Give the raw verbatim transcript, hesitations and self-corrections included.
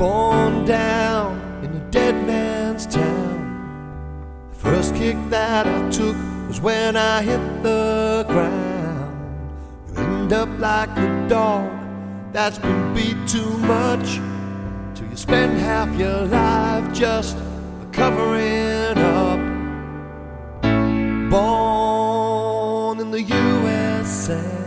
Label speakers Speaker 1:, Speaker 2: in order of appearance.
Speaker 1: Born down in a dead man's town. The first kick that I took was when I hit the ground. You end up like a dog that's been beat too much, till you spend half your life just covering up. Born in the U S A,